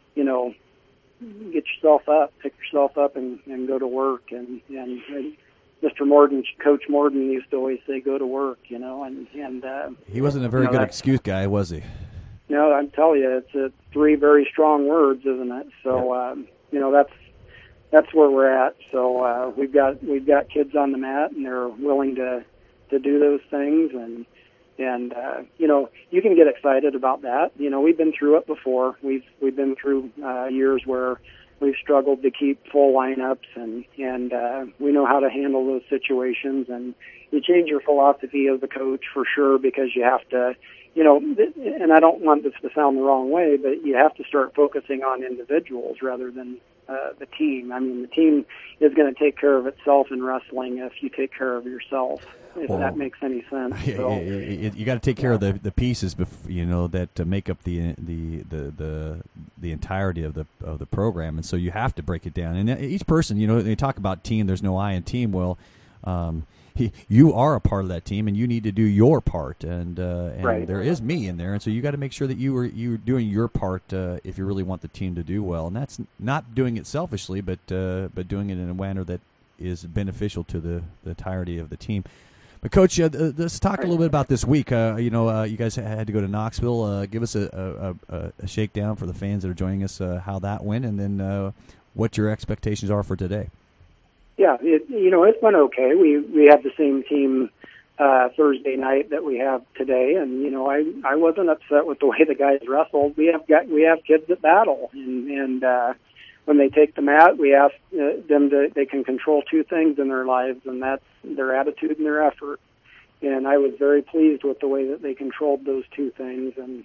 get yourself up, pick yourself up, and go to work. And Mr. Morden, Coach Morden, used to always say, "Go to work," and he wasn't a very good excuse guy, was he? No, I'm telling you, it's three very strong words, isn't it? So, that's where we're at. So we've got kids on the mat, and they're willing to do those things, and you can get excited about that. We've been through it before. We've been through years where we've struggled to keep full lineups, and we know how to handle those situations. And you change your philosophy as a coach for sure, because you have to, and I don't want this to sound the wrong way, but you have to start focusing on individuals rather than the team. I mean, the team is going to take care of itself in wrestling if you take care of yourself. If that makes any sense. So, you got to take care of the pieces, that make up the entirety of the program, and so you have to break it down. And each person, they talk about team. There's no I in team. Well, you are a part of that team, and you need to do your part. And right. There is me in there, and so you got to make sure that you're doing your part if you really want the team to do well. And that's not doing it selfishly, but doing it in a manner that is beneficial to the entirety of the team. But Coach, let's talk a little bit about this week. You guys had to go to Knoxville. Give us a shakedown for the fans that are joining us, how that went, and then what your expectations are for today. Yeah, it's been okay. We had the same team Thursday night that we have today, and I wasn't upset with the way the guys wrestled. We have kids that battle, and when they take the mat, we ask them they can control two things in their lives, and that's their attitude and their effort. And I was very pleased with the way that they controlled those two things, and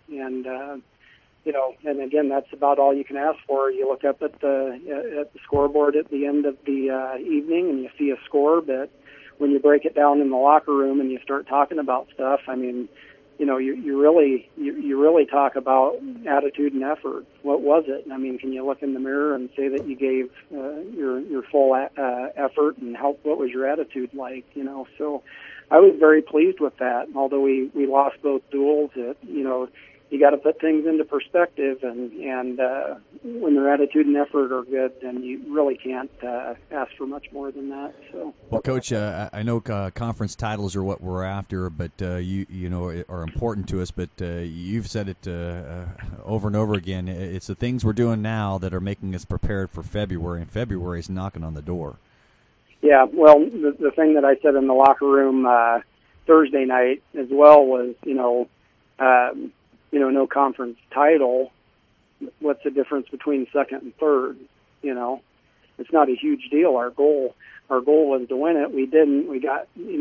again, that's about all you can ask for. You look up at the scoreboard at the end of the evening, and you see a score, but when you break it down in the locker room and you start talking about stuff, I mean, you really talk about attitude and effort. What was it? I mean, can you look in the mirror and say that you gave your full effort, and what was your attitude like? So I was very pleased with that. Although we lost both duels, you got to put things into perspective, and when their attitude and effort are good, then you really can't ask for much more than that. So, well, Coach, I know conference titles are what we're after, but you are important to us. But you've said it over and over again. It's the things we're doing now that are making us prepared for February, and February is knocking on the door. Yeah, well, the thing that I said in the locker room Thursday night as well was, no conference title. What's the difference between second and third? It's not a huge deal. Our goal was to win it. We didn't. We got, we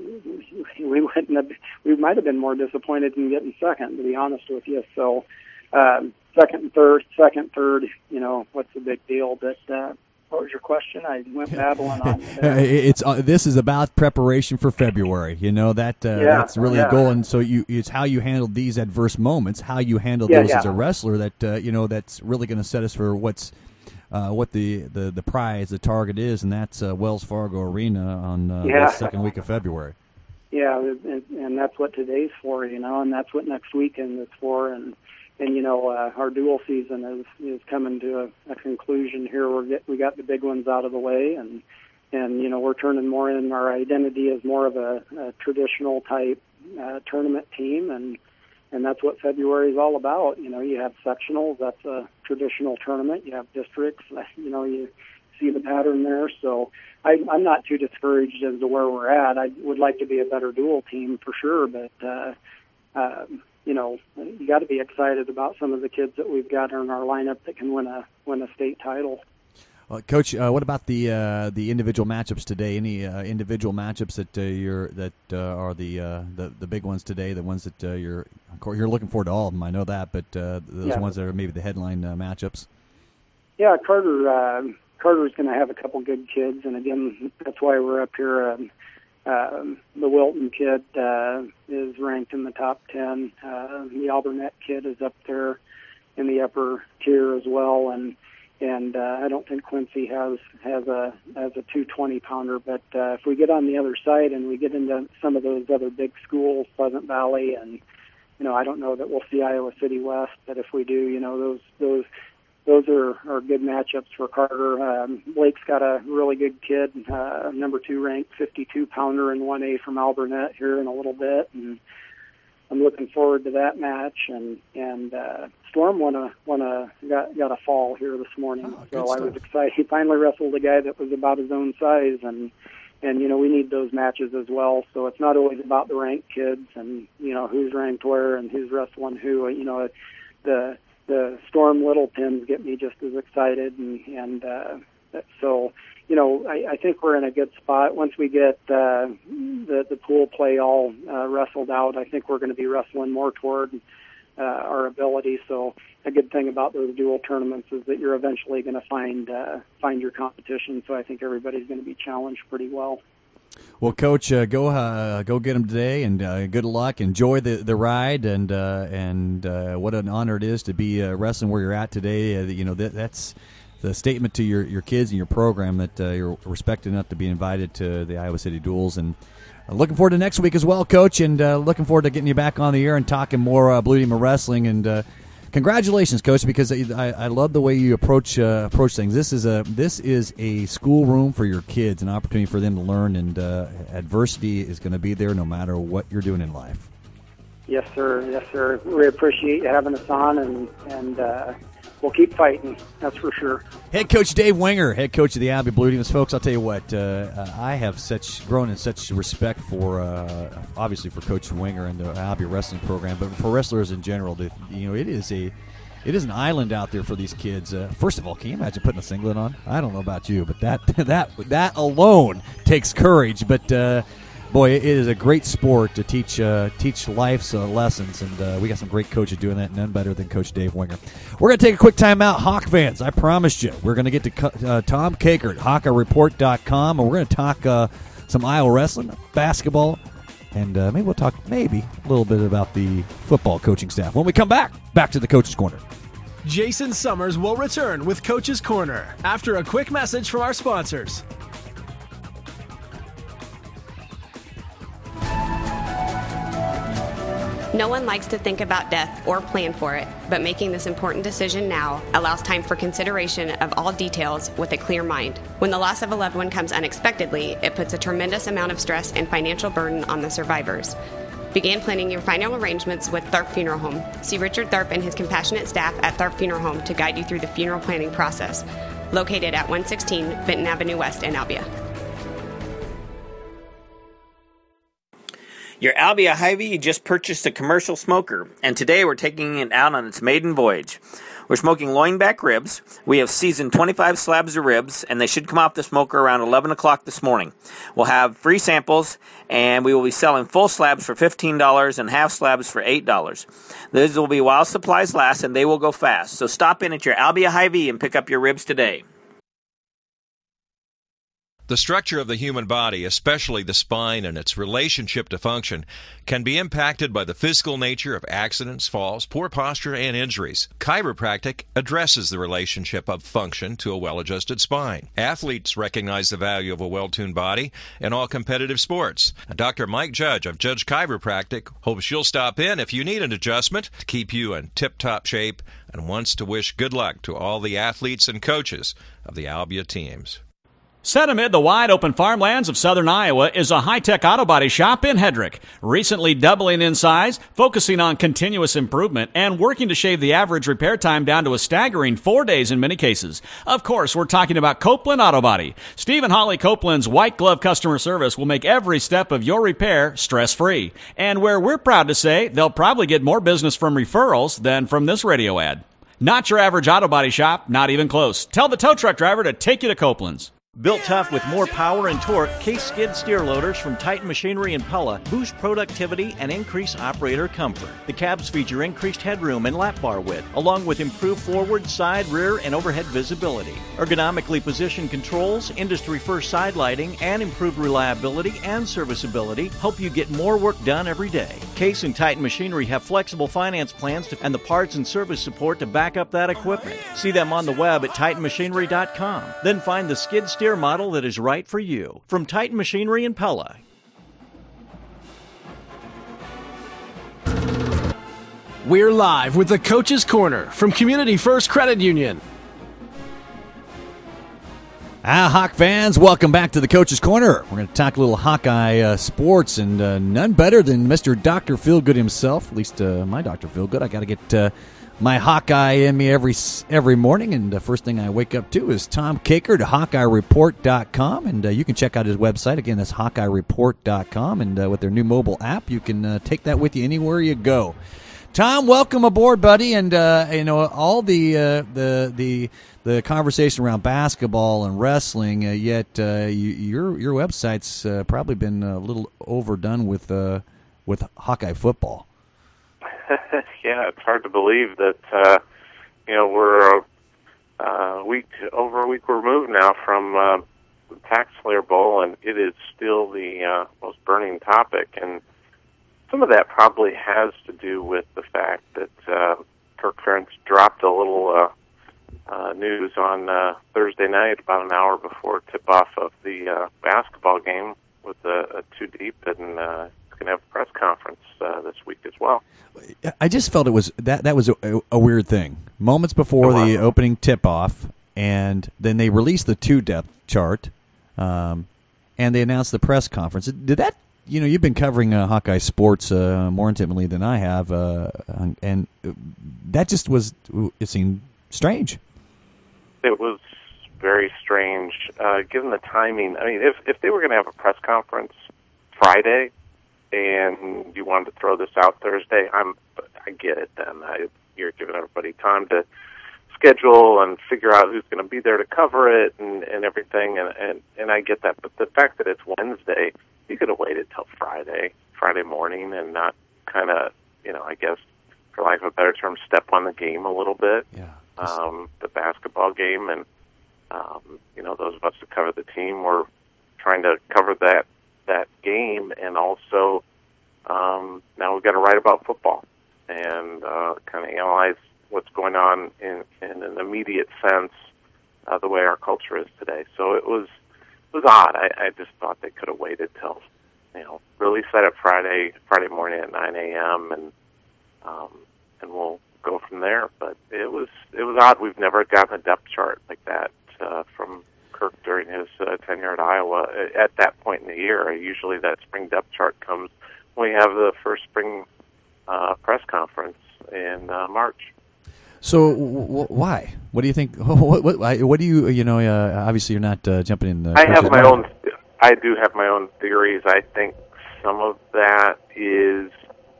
might have been more disappointed in getting second, to be honest with you. So, second, third, what's the big deal? But, what was your question? I went babbling on. This is about preparation for February. That's really a goal, and so it's how you handle these adverse moments, how you handle those as a wrestler. That that's really going to set us for what the prize, the target is, and that's Wells Fargo Arena on the second week of February. Yeah, and that's what today's for, and that's what next weekend is for, and our dual season is coming to a conclusion here. We got the big ones out of the way, and we're turning more in our identity as more of a traditional type tournament team, and that's what February is all about. You have sectionals, that's a traditional tournament. You have districts, you see the pattern there. So I'm not too discouraged as to where we're at. I would like to be a better dual team for sure, but you got to be excited about some of the kids that we've got in our lineup that can win a state title. Coach, what about the individual matchups today? Any individual matchups that are the big ones today? The ones that you're looking forward to all of them. I know that, but those ones that are maybe the headline matchups. Yeah, Carter's going to have a couple good kids, and again, that's why we're up here. The Wilton kid is ranked in the top 10. The Alburnett kid is up there in the upper tier as well, and I don't think Quincy has a 220 pounder. But if we get on the other side and we get into some of those other big schools, Pleasant Valley, and I don't know that we'll see Iowa City West, but if we do, those are good matchups for Carter. Blake's got a really good kid, number 2 ranked 52 pounder in 1A from Alburnett here in a little bit, and I'm looking forward to that match. And Storm got a fall here this morning, so I was excited. He finally wrestled a guy that was about his own size, and we need those matches as well. So it's not always about the ranked kids and who's ranked where and who's wrestling who. The Storm Little Pins get me just as excited, so I think we're in a good spot. Once we get the pool play all wrestled out, I think we're going to be wrestling more toward our ability. So a good thing about those dual tournaments is that you're eventually going to find your competition. So I think everybody's going to be challenged pretty well. Well, Coach, go get them today, and good luck. Enjoy the ride, and what an honor it is to be wrestling where you're at today. That's the statement to your kids and your program that you're respected enough to be invited to the Iowa City Duels. And looking forward to next week as well, Coach, and looking forward to getting you back on the air and talking more Blue Demon Wrestling. And Congratulations, Coach, because I love the way you approach things. This is a schoolroom for your kids, an opportunity for them to learn, and adversity is going to be there no matter what you're doing in life. Yes, sir. Yes, sir. We appreciate you having us on, and we'll keep fighting. That's for sure. Head Coach Dave Winger, head coach of the Albia Blue Demons. Folks, I'll tell you what, I have grown in such respect for, obviously for Coach Winger and the Albia wrestling program, but for wrestlers in general. It is an island out there for these kids. First of all, can you imagine putting a singlet on? I don't know about you, but that alone takes courage. But boy, it is a great sport to teach life's lessons, and we got some great coaches doing that, none better than Coach Dave Winger. We're going to take a quick timeout, Hawk fans. I promised you. We're going to get to Tom Kakert, HawkeyeReport.com, and we're going to talk some Iowa wrestling, basketball, and maybe we'll talk a little bit about the football coaching staff. When we come back to the Coach's Corner. Jason Summers will return with Coach's Corner after a quick message from our sponsors. No one likes to think about death or plan for it, but making this important decision now allows time for consideration of all details with a clear mind. When the loss of a loved one comes unexpectedly, it puts a tremendous amount of stress and financial burden on the survivors. Begin planning your final arrangements with Tharp Funeral Home. See Richard Tharp and his compassionate staff at Tharp Funeral Home to guide you through the funeral planning process. Located at 116 Benton Avenue West in Albia. Your Albia Hy-Vee just purchased a commercial smoker, and today we're taking it out on its maiden voyage. We're smoking loinback ribs. We have seasoned 25 slabs of ribs, and they should come off the smoker around 11 o'clock this morning. We'll have free samples, and we will be selling full slabs for $15 and half slabs for $8. These will be while supplies last, and they will go fast. So stop in at your Albia Hy-Vee and pick up your ribs today. The structure of the human body, especially the spine and its relationship to function, can be impacted by the physical nature of accidents, falls, poor posture, and injuries. Chiropractic addresses the relationship of function to a well-adjusted spine. Athletes recognize the value of a well-tuned body in all competitive sports. Dr. Mike Judge of Judge Chiropractic hopes you'll stop in if you need an adjustment to keep you in tip-top shape and wants to wish good luck to all the athletes and coaches of the Albia teams. Set amid the wide-open farmlands of southern Iowa is a high-tech auto body shop in Hedrick, recently doubling in size, focusing on continuous improvement, and working to shave the average repair time down to a staggering 4 days in many cases. Of course, we're talking about Copeland Auto Body. Steve and Holly Copeland's white-glove customer service will make every step of your repair stress-free. And where we're proud to say they'll probably get more business from referrals than from this radio ad. Not your average auto body shop, not even close. Tell the tow truck driver to take you to Copeland's. Built tough with more power and torque, case skid steer loaders from Titan Machinery and Pella boost productivity and increase operator comfort. The cabs feature increased headroom and lap bar width, along with improved forward, side, rear, and overhead visibility. Ergonomically positioned controls, industry-first side lighting, and improved reliability and serviceability help you get more work done every day. Case and Titan Machinery have flexible finance plans and the parts and service support to back up that equipment. See them on the web at TitanMachinery.com. Then find the skid steer model that is right for you. From Titan Machinery and Pella. We're live with the Coach's Corner from Community First Credit Union. Hawk fans, welcome back to the Coach's Corner. We're going to talk a little Hawkeye sports, and none better than Mr. Dr. Feelgood himself, at least my Dr. Feelgood. I got to get my Hawkeye in me every morning, and the first thing I wake up to is Tom Kakert at HawkeyeReport.com, and you can check out his website. Again, that's HawkeyeReport.com, and with their new mobile app, you can take that with you anywhere you go. Tom, welcome aboard, buddy, and all the conversation around basketball and wrestling. Yet your website's probably been a little overdone with Hawkeye football. Yeah, it's hard to believe that we're a week removed now from the Tax Slayer Bowl, and it is still the most burning topic. And some of that probably has to do with the fact that Kirk Ferentz dropped a little news on Thursday night, about an hour before tip-off of the basketball game with a two deep, and he's going to have a press conference this week week as well. I just felt it was that was a weird thing. Moments before the opening tip-off, and then they released the 2-depth chart, and they announced the press conference. Did that? You've been covering Hawkeye sports more intimately than I have, and that just was. It seemed strange. It was very strange, given the timing. I mean, if they were going to have a press conference Friday, and you wanted to throw this out Thursday, I get it. Then you're giving everybody time to schedule and figure out who's going to be there to cover it and everything, and I get that. But the fact that it's Wednesday, you could have waited till Friday morning, and not kind of, I guess, for lack of a better term, step on the game a little bit. Yeah. The basketball game, and those of us that cover the team were trying to cover that game, and also now we've got to write about football and kind of analyze what's going on in an immediate sense, the way our culture is today. So it was odd. I just thought they could have waited till really set up Friday morning at 9 a.m. and we'll go from there. But it was odd. We've never gotten a depth chart like that from Kirk during his tenure at Iowa at that point in the year. Usually that spring depth chart comes when we have the first spring press conference in March. So why? What do you think? What do you? Obviously you're not jumping in. I do have my own theories. I think some of that is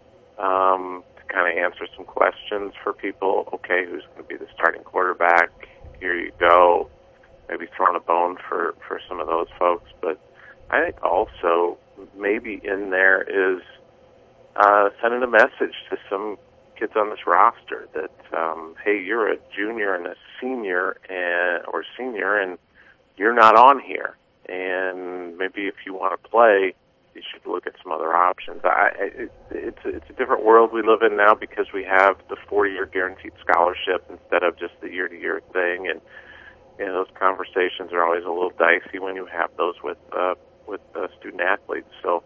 to kind of answer some questions for people. Okay, who's going to be the starting quarterback? Here you go. Maybe throwing a bone for some of those folks. But I think also maybe in there is sending a message to some kids on this roster that, hey, you're a junior and a senior or senior, and you're not on here. And maybe if you want to play, you should look at some other options. It's a different world we live in now because we have the 4-year guaranteed scholarship instead of just the year-to-year thing, and those conversations are always a little dicey when you have those with student athletes. So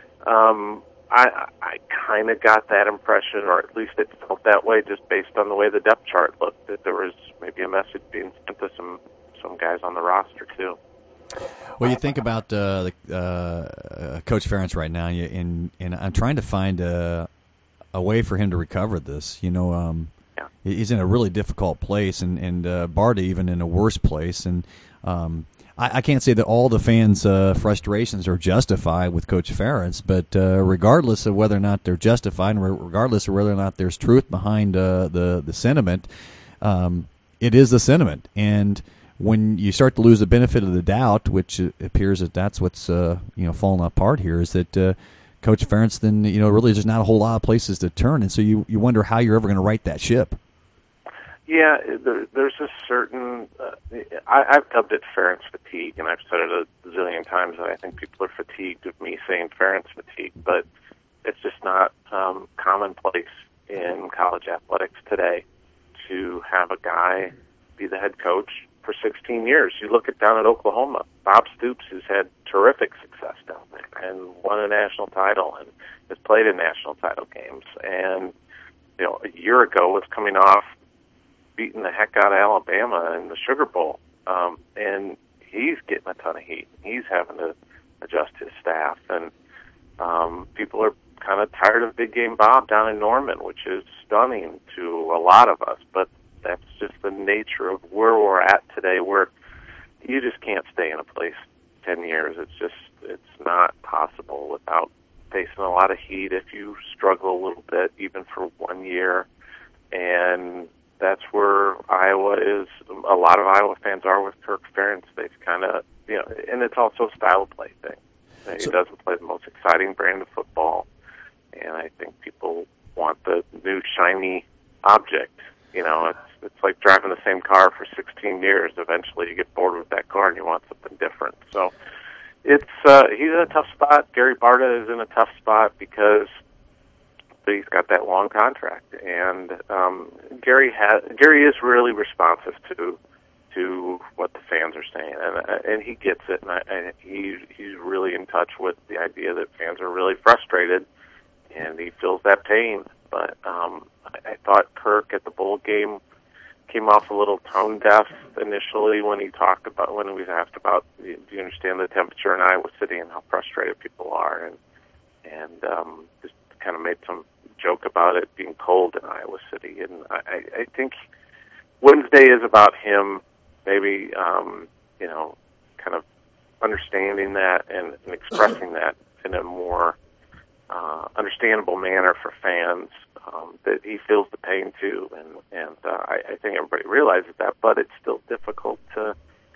I kind of got that impression, or at least it felt that way, just based on the way the depth chart looked, that there was maybe a message being sent to some guys on the roster too. Well, you think about Coach Ferentz right now, and I'm trying to find a way for him to recover this. He's in a really difficult place, and Barta even in a worse place. And I can't say that all the fans' frustrations are justified with Coach Ferentz, but regardless of whether or not they're justified, and regardless of whether or not there's truth behind the sentiment, it is the sentiment. And when you start to lose the benefit of the doubt, which appears that that's what's falling apart here, is that Coach Ferentz then really there's not a whole lot of places to turn, and so you wonder how you're ever going to right that ship. Yeah, there's a certain I've dubbed it Ferentz fatigue, and I've said it a zillion times that I think people are fatigued of me saying Ferentz fatigue, but it's just not commonplace in college athletics today to have a guy be the head coach for 16 years. You look down at Oklahoma, Bob Stoops has had terrific success down there and won a national title and has played in national title games. And a year ago was coming off beating the heck out of Alabama in the Sugar Bowl, and he's getting a ton of heat. He's having to adjust his staff, and people are kind of tired of Big Game Bob down in Norman, which is stunning to a lot of us, but that's just the nature of where we're at today, where you just can't stay in a place 10 years. It's not possible without facing a lot of heat if you struggle a little bit, even for 1 year. And that's where Iowa is. A lot of Iowa fans are with Kirk Ferentz. They've kind of, and it's also a style of play thing. He doesn't play the most exciting brand of football, and I think people want the new shiny object. It's like driving the same car for 16 years. Eventually you get bored with that car and you want something different. So he's in a tough spot. Gary Barta is in a tough spot because he's got that long contract. And Gary is really responsive to what the fans are saying, and he gets it, and he's really in touch with the idea that fans are really frustrated, and he feels that pain. But I thought Kirk at the bowl game came off a little tone deaf initially when he was asked about, do you understand the temperature in Iowa City and how frustrated people are, and just kind of made some joke about it being cold in Iowa City. And I think Wednesday is about him maybe, kind of understanding that and expressing that in a more understandable manner for fans, that he feels the pain too, and I think everybody realizes that, but it's still difficult to.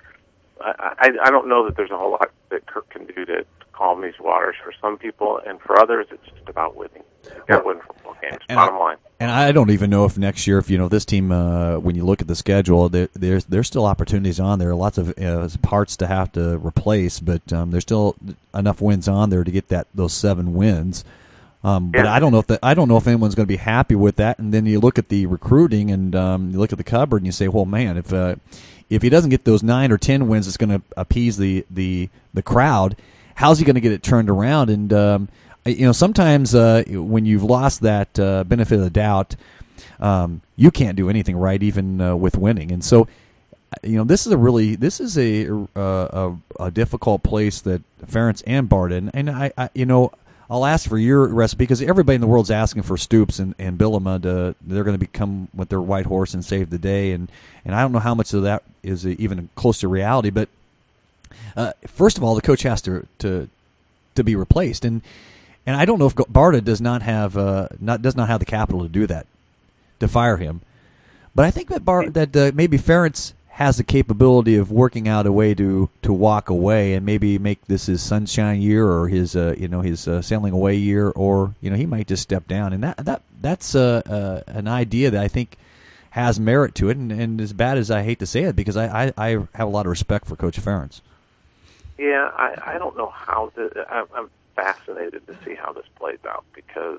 I don't know that there's a whole lot that Kirk can do to calm these waters for some people, and for others, it's just about winning. You got to win football games. Bottom line. And I don't even know if next year, if this team, when you look at the schedule, there's still opportunities on there. Lots of parts to have to replace, but there's still enough wins on there to get those 7 wins. But I don't know if anyone's going to be happy with that. And then you look at the recruiting and you look at the cupboard and you say, well, man, if he doesn't get those 9 or 10 wins, it's going to appease the crowd. How's he going to get it turned around? And sometimes when you've lost that benefit of the doubt, you can't do anything right, even with winning. And so, this is a difficult place that Ferentz and Barta, and I'll ask for your recipe, because everybody in the world's asking for Stoops and Bielema they're going to become with their white horse and save the day, and I don't know how much of that is even close to reality. But first of all, the coach has to be replaced, and I don't know if Barta does not have the capital to do that, to fire him. But I think that maybe Ferentz has the capability of working out a way to walk away and maybe make this his sunshine year, or his sailing away year, or he might just step down. And that's an idea that I think has merit to it. And as bad as I hate to say it, because I have a lot of respect for Coach Ferentz. Yeah, I don't know how I'm fascinated to see how this plays out, because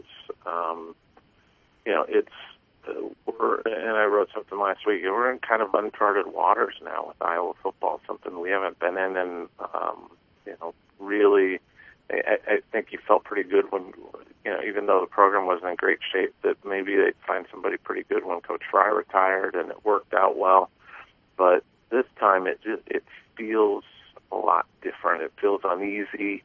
it's. And I wrote something last week. We're in kind of uncharted waters now with Iowa football, something we haven't been in, and really, I think you felt pretty good when, even though the program wasn't in great shape, that maybe they'd find somebody pretty good when Coach Fry retired, and it worked out well. But this time, it feels a lot different. It feels uneasy.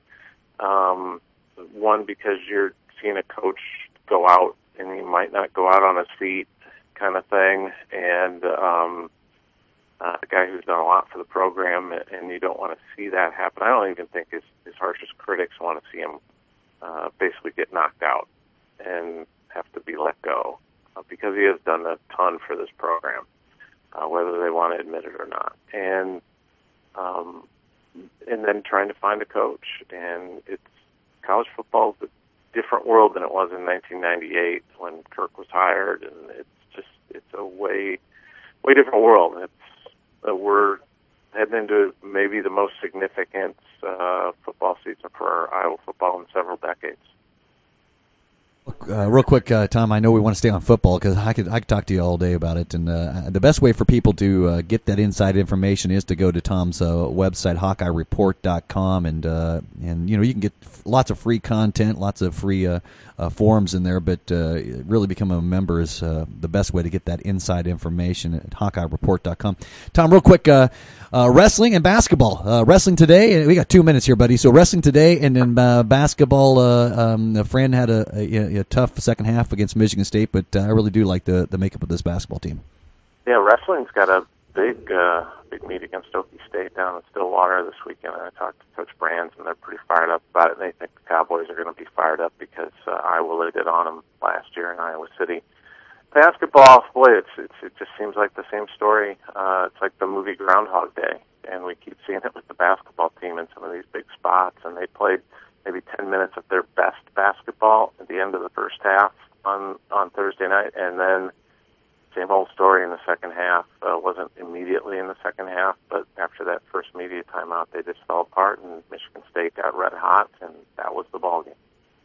One, because you're seeing a coach go out, and he might not go out on his feet, kind of thing, and a guy who's done a lot for the program, and you don't want to see that happen. I don't even think his harshest critics want to see him basically get knocked out and have to be let go, because he has done a ton for this program, whether they want to admit it or not. And then trying to find a coach, and it's college football is a different world than it was in 1998 when Kirk was hired, and it's a way different world. We're heading into maybe the most significant football season for Iowa football in several decades. Real quick, Tom, I know we want to stay on football because I could talk to you all day about it. And the best way for people to get that inside information is to go to Tom's website, HawkeyeReport.com, and you can get lots of free content, lots of free forums in there. But really, become a member is the best way to get that inside information at HawkeyeReport.com. Tom, real quick, wrestling and basketball. Wrestling today, we got 2 minutes here, buddy. So wrestling today, and then basketball. A friend had a tough second half against Michigan State, but I really do like the makeup of this basketball team. Yeah, wrestling's got a big meet against Okie State down in Stillwater this weekend. I talked to Coach Brands, and they're pretty fired up about it. And they think the Cowboys are going to be fired up because Iowa laid it on them last year in Iowa City. Basketball, boy, it just seems like the same story. It's like the movie Groundhog Day, and we keep seeing it with the basketball team in some of these big spots. And they played maybe 10 minutes of their best basketball at the end of the first half on Thursday night, and then same old story in the second half. Wasn't immediately in the second half, but after that first media timeout, they just fell apart, and Michigan State got red hot, and that was the ballgame.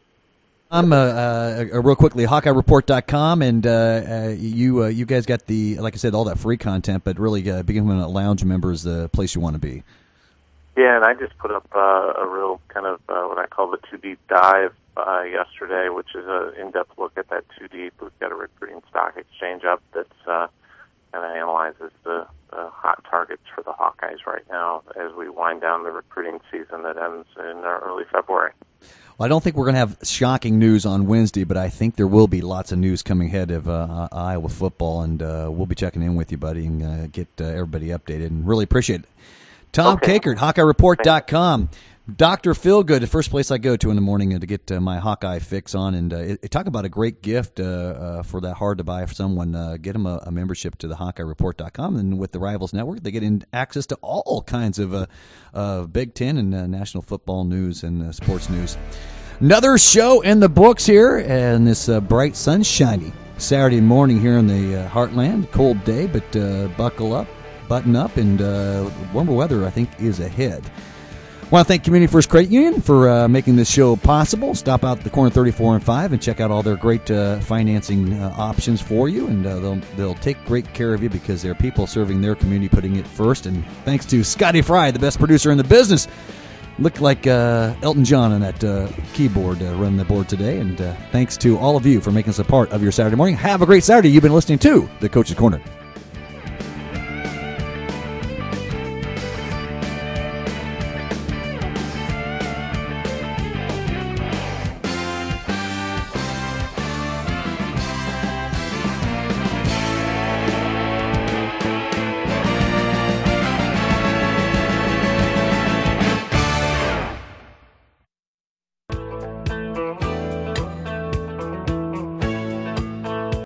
Real quickly, HawkeyeReport.com, and you guys got like I said, all that free content, but really becoming a lounge member is the place you want to be. Yeah, and I just put up a real kind of what I call the 2 deep dive yesterday, which is an in-depth look at that 2 deep. We've got a recruiting stock exchange up that's kind of analyzes the hot targets for the Hawkeyes right now as we wind down the recruiting season that ends in early February. Well, I don't think we're going to have shocking news on Wednesday, but I think there will be lots of news coming ahead of Iowa football, and we'll be checking in with you, buddy, and get everybody updated, and really appreciate it. Tom Kakert, HawkeyeReport.com. Dr. Feelgood, the first place I go to in the morning to get my Hawkeye fix on, and talk about a great gift for that hard to buy for someone. Get them a membership to the HawkeyeReport.com, and with the Rivals Network, they get access to all kinds of Big Ten and national football news and sports news. Another show in the books here, and this bright, sunshiny Saturday morning here in the Heartland. Cold day, but buckle up, button up, and warmer weather, I think, is ahead. I want to thank Community First Credit Union for making this show possible. Stop out at the corner 34 and 5 and check out all their great financing options for you, and they'll take great care of you because they're people serving their community, putting it first. And thanks to Scotty Fry, the best producer in the business. Looked like Elton John on that keyboard running the board today. And thanks to all of you for making us a part of your Saturday morning. Have a great Saturday. You've been listening to The Coach's Corner.